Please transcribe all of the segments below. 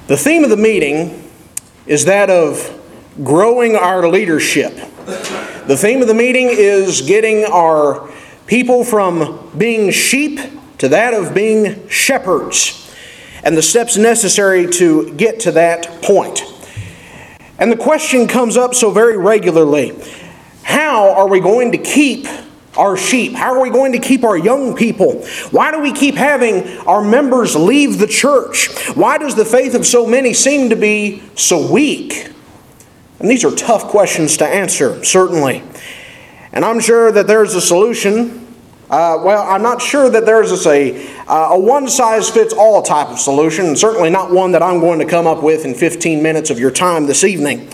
The theme of the meeting is that of growing our leadership. The theme of the meeting is getting our people from being sheep to that of being shepherds, and the steps necessary to get to that point. And the question comes up so very regularly: how are we going to keep our sheep? How are we going to keep our young people? Why do we keep having our members leave the church? Why does the faith of so many seem to be so weak? And these are tough questions to answer, certainly. And I'm sure that there's a solution. I'm not sure that there's a one-size-fits-all type of solution, and certainly not one that I'm going to come up with in 15 minutes of your time this evening.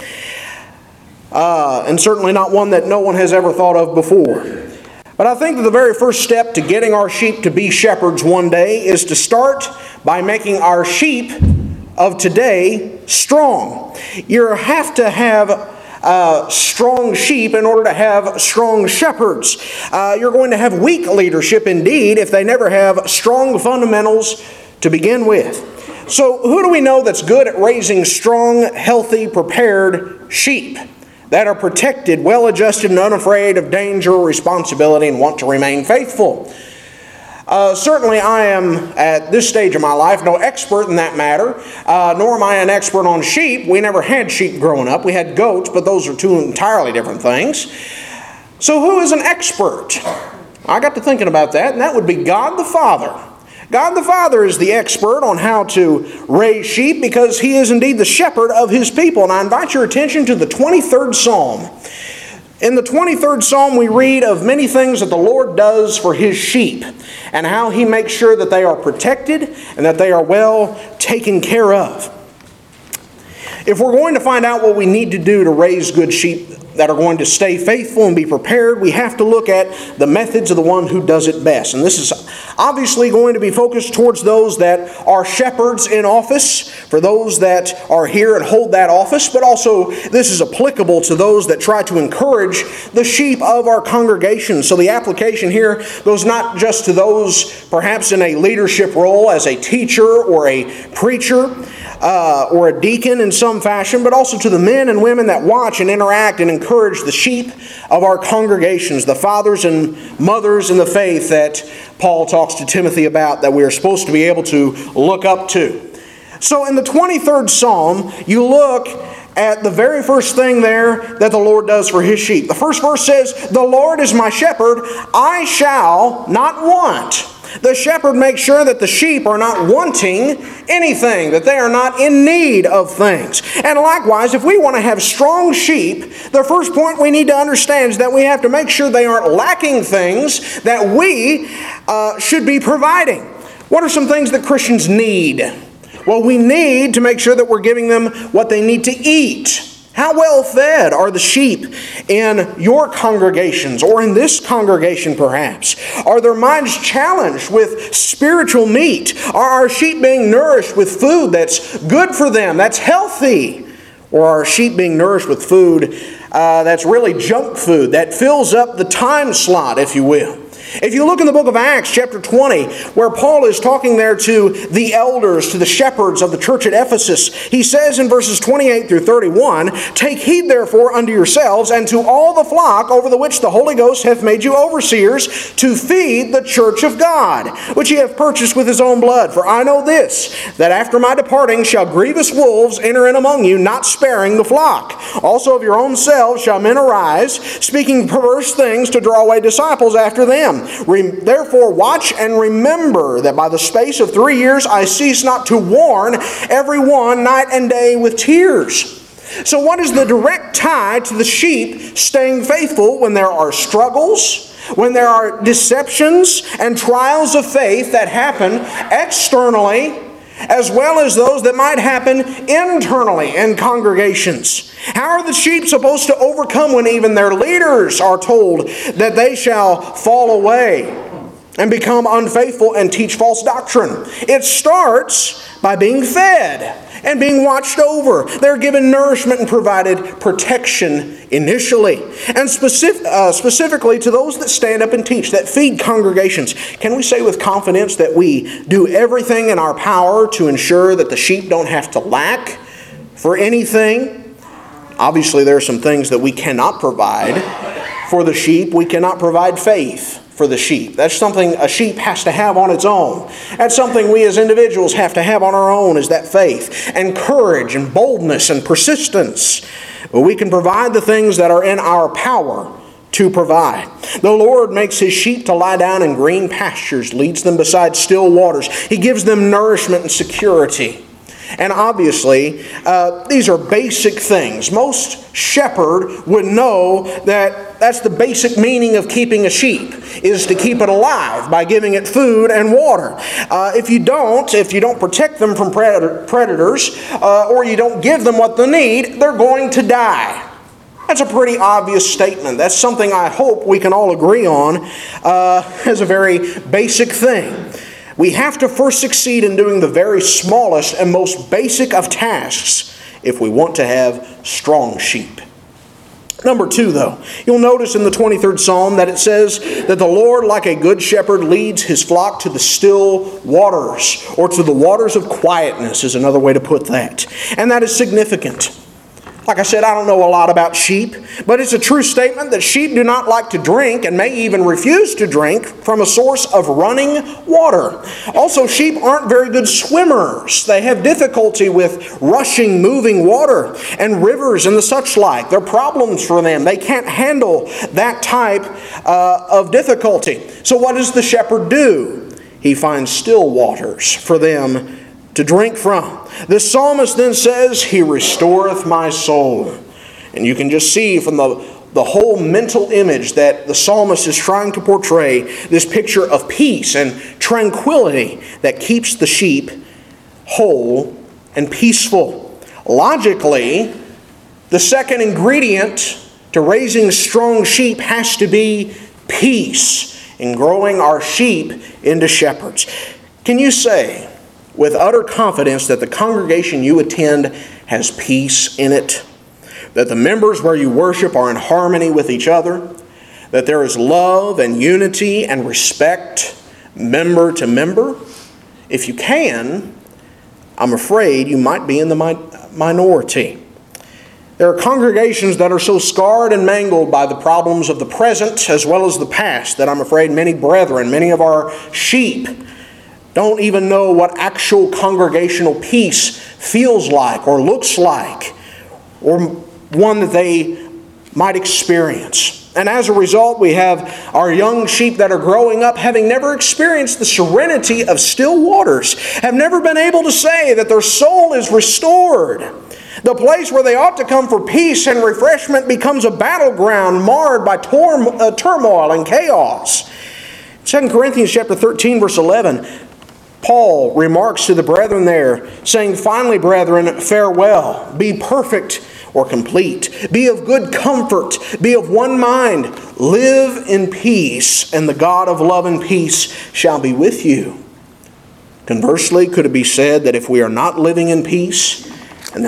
And certainly not one that no one has ever thought of before. But I think that the very first step to getting our sheep to be shepherds one day is to start by making our sheep of today strong. You have to have strong sheep in order to have strong shepherds. You're going to have weak leadership indeed if they never have strong fundamentals to begin with. So who do we know that's good at raising strong, healthy, prepared sheep that are protected, well-adjusted, and unafraid of danger or responsibility and want to remain faithful? Certainly I am, at this stage of my life, no expert in that matter, nor am I an expert on sheep. We never had sheep growing up. We had goats, but those are two entirely different things. So who is an expert? I got to thinking about that, and that would be God the Father. God the Father is the expert on how to raise sheep because He is indeed the shepherd of His people. And I invite your attention to the 23rd Psalm. In the 23rd Psalm, we read of many things that the Lord does for His sheep and how He makes sure that they are protected and that they are well taken care of. If we're going to find out what we need to do to raise good sheep that are going to stay faithful and be prepared, we have to look at the methods of the one who does it best. And this is obviously going to be focused towards those that are shepherds in office, for those that are here and hold that office, but also this is applicable to those that try to encourage the sheep of our congregation. So the application here goes not just to those perhaps in a leadership role as a teacher or a preacher, or a deacon in some fashion, but also to the men and women that watch and interact and encourage the sheep of our congregations, the fathers and mothers in the faith that Paul talks to Timothy about, that we are supposed to be able to look up to. So in the 23rd Psalm, you look at the very first thing there that the Lord does for His sheep. The first verse says, "The Lord is my shepherd, I shall not want." The shepherd makes sure that the sheep are not wanting anything, that they are not in need of things. And likewise, if we want to have strong sheep, the first point we need to understand is that we have to make sure they aren't lacking things that we should be providing. What are some things that Christians need? Well, we need to make sure that we're giving them what they need to eat. How well fed are the sheep in your congregations or in this congregation perhaps? Are their minds challenged with spiritual meat? Are our sheep being nourished with food that's good for them, that's healthy? Or are our sheep being nourished with food that's really junk food, that fills up the time slot, if you will? If you look in the book of Acts, chapter 20, where Paul is talking there to the elders, to the shepherds of the church at Ephesus, he says in verses 28 through 31, "Take heed therefore unto yourselves and to all the flock over the which the Holy Ghost hath made you overseers, to feed the church of God, which He hath purchased with His own blood. For I know this, that after my departing shall grievous wolves enter in among you, not sparing the flock. Also of your own selves shall men arise, speaking perverse things to draw away disciples after them. Therefore watch and remember that by the space of 3 years I cease not to warn every one night and day with tears." So what is the direct tie to the sheep staying faithful when there are struggles, when there are deceptions and trials of faith that happen externally, as well as those that might happen internally in congregations? How are the sheep supposed to overcome when even their leaders are told that they shall fall away? and become unfaithful and teach false doctrine. It starts by being fed and being watched over. They're given nourishment and provided protection initially. And specifically to those that stand up and teach, that feed congregations, can we say with confidence that we do everything in our power to ensure that the sheep don't have to lack for anything? Obviously, there are some things that we cannot provide for the sheep. We cannot provide faith for the sheep. That's something a sheep has to have on its own. That's something we as individuals have to have on our own, is that faith and courage and boldness and persistence. But we can provide the things that are in our power to provide. The Lord makes His sheep to lie down in green pastures, leads them beside still waters. He gives them nourishment and security. And obviously, these are basic things. Most shepherd would know that that's the basic meaning of keeping a sheep, is to keep it alive by giving it food and water. If you don't protect them from predators, or you don't give them what they need, they're going to die. That's a pretty obvious statement. That's something I hope we can all agree on as a very basic thing. We have to first succeed in doing the very smallest and most basic of tasks if we want to have strong sheep. Number 2, though, you'll notice in the 23rd Psalm that it says that the Lord, like a good shepherd, leads His flock to the still waters, or to the waters of quietness is another way to put that. And that is significant. Like I said, I don't know a lot about sheep, but it's a true statement that sheep do not like to drink, and may even refuse to drink, from a source of running water. Also, sheep aren't very good swimmers. They have difficulty with rushing, moving water and rivers and the such like. They're problems for them. They can't handle that type of difficulty. So what does the shepherd do? He finds still waters for them to drink from. The psalmist then says, He restoreth my soul. And you can just see from the whole mental image that the psalmist is trying to portray, this picture of peace and tranquility that keeps the sheep whole and peaceful. Logically, the second ingredient to raising strong sheep has to be peace in growing our sheep into shepherds. Can you say with utter confidence that the congregation you attend has peace in it? That the members where you worship are in harmony with each other? That there is love and unity and respect member to member? If you can, I'm afraid you might be in the minority. There are congregations that are so scarred and mangled by the problems of the present as well as the past that I'm afraid many brethren, many of our sheep, don't even know what actual congregational peace feels like or looks like, or one that they might experience. And as a result, we have our young sheep that are growing up having never experienced the serenity of still waters, have never been able to say that their soul is restored. The place where they ought to come for peace and refreshment becomes a battleground marred by turmoil and chaos. 2 Corinthians chapter 13, verse 11, Paul remarks to the brethren there, saying, Finally, brethren, farewell. Be perfect or complete. Be of good comfort. Be of one mind. Live in peace, and the God of love and peace shall be with you. Conversely, could it be said that if we are not living in peace, and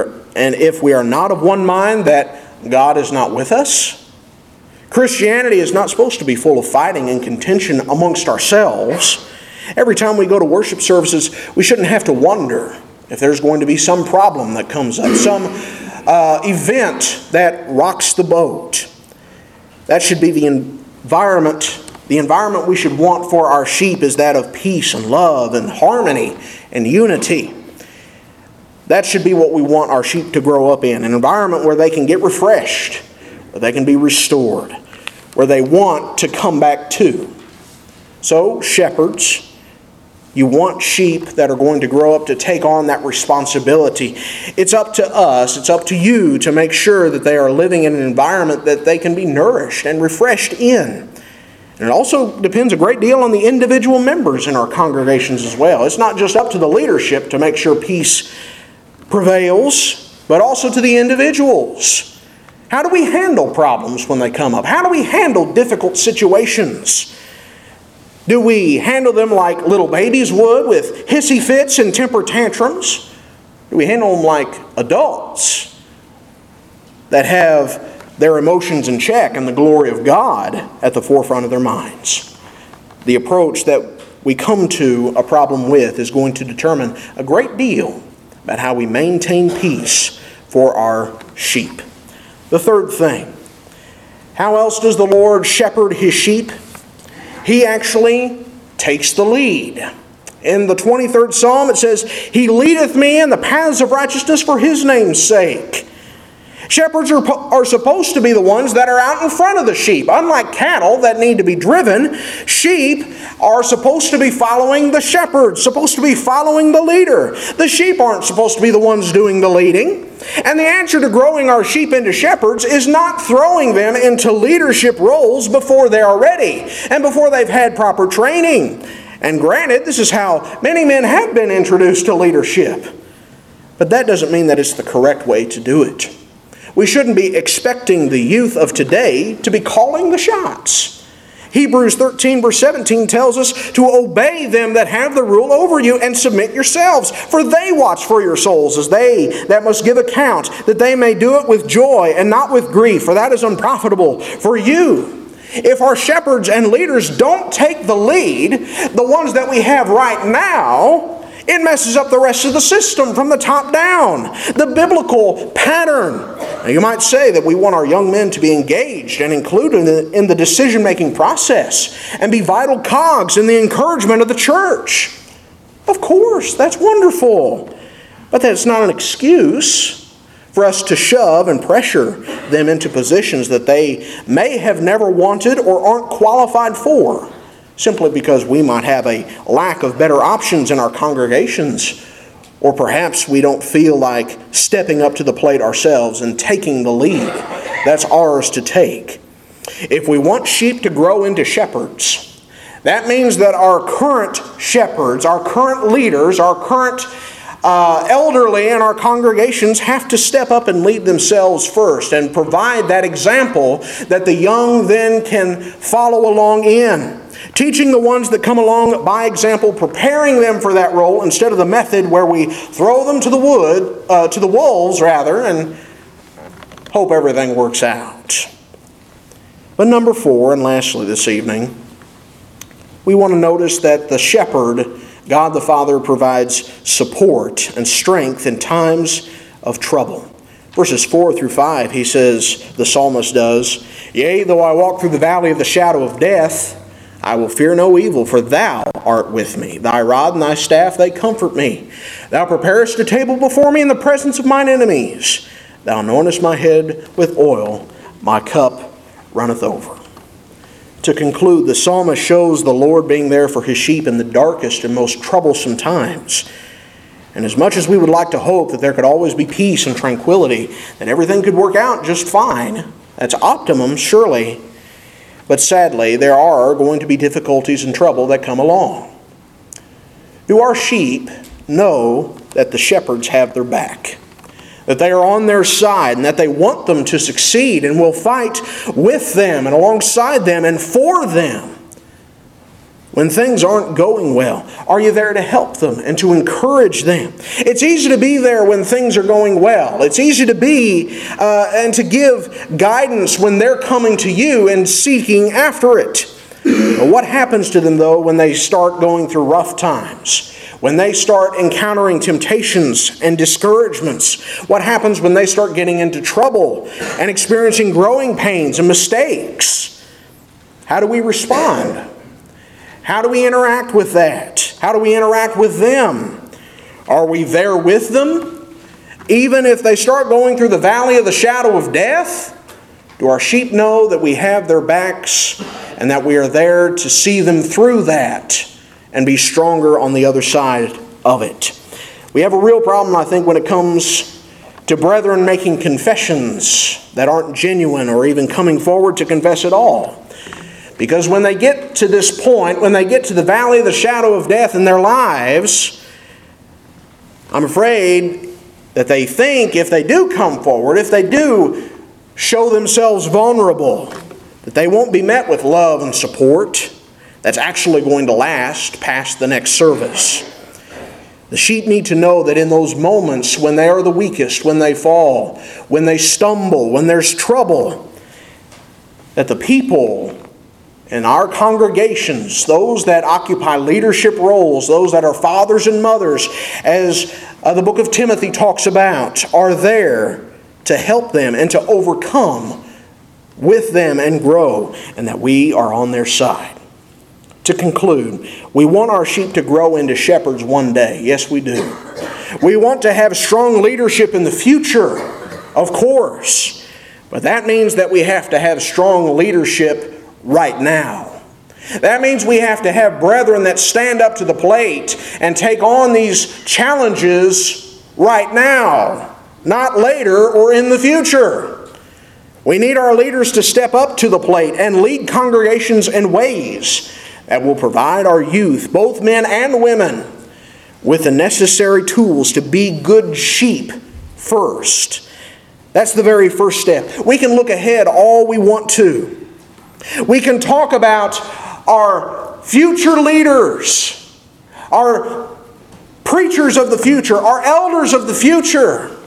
if we are not of one mind, that God is not with us? Christianity is not supposed to be full of fighting and contention amongst ourselves. Every time we go to worship services, we shouldn't have to wonder if there's going to be some problem that comes up, some event that rocks the boat. That should be the environment. The environment we should want for our sheep is that of peace and love and harmony and unity. That should be what we want our sheep to grow up in, an environment where they can get refreshed, where they can be restored, where they want to come back to. So, shepherds, you want sheep that are going to grow up to take on that responsibility. It's up to us, it's up to you to make sure that they are living in an environment that they can be nourished and refreshed in. And it also depends a great deal on the individual members in our congregations as well. It's not just up to the leadership to make sure peace prevails, but also to the individuals. How do we handle problems when they come up? How do we handle difficult situations? Do we handle them like little babies would, with hissy fits and temper tantrums? Do we handle them like adults that have their emotions in check and the glory of God at the forefront of their minds? The approach that we come to a problem with is going to determine a great deal about how we maintain peace for our sheep. The third thing, how else does the Lord shepherd His sheep? He actually takes the lead. In the 23rd Psalm it says, He leadeth me in the paths of righteousness for His name's sake. Shepherds are supposed to be the ones that are out in front of the sheep. Unlike cattle that need to be driven, sheep are supposed to be following the shepherd, supposed to be following the leader. The sheep aren't supposed to be the ones doing the leading. And the answer to growing our sheep into shepherds is not throwing them into leadership roles before they are ready and before they've had proper training. And granted, this is how many men have been introduced to leadership. But that doesn't mean that it's the correct way to do it. We shouldn't be expecting the youth of today to be calling the shots. Hebrews 13 verse 17 tells us to obey them that have the rule over you and submit yourselves, for they watch for your souls as they that must give account, that they may do it with joy and not with grief, for that is unprofitable for you. If our shepherds and leaders don't take the lead, the ones that we have right now, it messes up the rest of the system from the top down. The biblical pattern. Now you might say that we want our young men to be engaged and included in the decision-making process and be vital cogs in the encouragement of the church. Of course, that's wonderful. But that's not an excuse for us to shove and pressure them into positions that they may have never wanted or aren't qualified for, simply because we might have a lack of better options in our congregations, or perhaps we don't feel like stepping up to the plate ourselves and taking the lead. That's ours to take. If we want sheep to grow into shepherds, that means that our current shepherds, our current leaders, our current elderly in our congregations have to step up and lead themselves first and provide that example that the young then can follow along in. Teaching the ones that come along by example, preparing them for that role instead of the method where we throw them to the wolves rather, and hope everything works out. But number 4, and lastly this evening, we want to notice that the shepherd, God the Father, provides support and strength in times of trouble. Verses 4 through 5, he says, the psalmist does, Yea, though I walk through the valley of the shadow of death, I will fear no evil, for thou art with me. Thy rod and thy staff, they comfort me. Thou preparest a table before me in the presence of mine enemies. Thou anointest my head with oil. My cup runneth over. To conclude, the psalmist shows the Lord being there for His sheep in the darkest and most troublesome times. And as much as we would like to hope that there could always be peace and tranquility, that everything could work out just fine, that's optimum, surely. But sadly, there are going to be difficulties and trouble that come along. Do our sheep know that the shepherds have their back? That they are on their side and that they want them to succeed and will fight with them and alongside them and for them when things aren't going well? Are you there to help them and to encourage them? It's easy to be there when things are going well. It's easy to be and to give guidance when they're coming to you and seeking after it. But what happens to them, though, when they start going through rough times? When they start encountering temptations and discouragements? What happens when they start getting into trouble and experiencing growing pains and mistakes? How do we respond? How do we interact with that? How do we interact with them? Are we there with them? Even if they start going through the valley of the shadow of death, do our sheep know that we have their backs and that we are there to see them through that and be stronger on the other side of it? We have a real problem, I think, when it comes to brethren making confessions that aren't genuine or even coming forward to confess at all. Because when they get to this point, when they get to the valley of the shadow of death in their lives, I'm afraid that they think if they do come forward, if they do show themselves vulnerable, that they won't be met with love and support, that's actually going to last past the next service. The sheep need to know that in those moments when they are the weakest, when they fall, when they stumble, when there's trouble, that the people in our congregations, those that occupy leadership roles, those that are fathers and mothers, as the book of Timothy talks about, are there to help them and to overcome with them and grow, and that we are on their side. To conclude, we want our sheep to grow into shepherds one day. Yes, we do. We want to have strong leadership in the future, of course. But that means that we have to have strong leadership right now. That means we have to have brethren that stand up to the plate and take on these challenges right now, not later or in the future. We need our leaders to step up to the plate and lead congregations in ways that will provide our youth, both men and women, with the necessary tools to be good sheep first. That's the very first step. We can look ahead all we want to. We can talk about our future leaders, our preachers of the future, our elders of the future.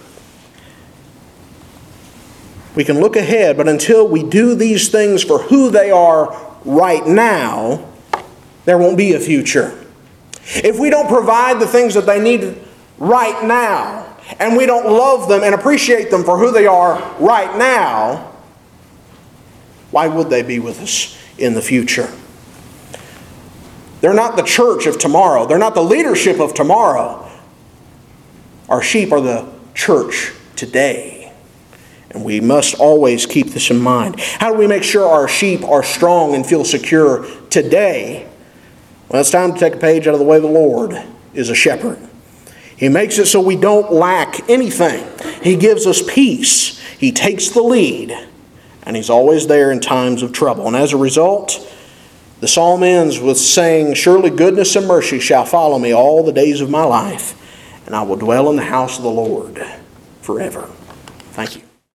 We can look ahead, but until we do these things for who they are right now, there won't be a future. If we don't provide the things that they need right now, and we don't love them and appreciate them for who they are right now, why would they be with us in the future? They're not the church of tomorrow. They're not the leadership of tomorrow. Our sheep are the church today. And we must always keep this in mind. How do we make sure our sheep are strong and feel secure today? Well, it's time to take a page out of the way the Lord is a shepherd. He makes it so we don't lack anything. He gives us peace. He takes the lead. And He's always there in times of trouble. And as a result, the psalm ends with saying, "Surely goodness and mercy shall follow me all the days of my life, and I will dwell in the house of the Lord forever." Thank you.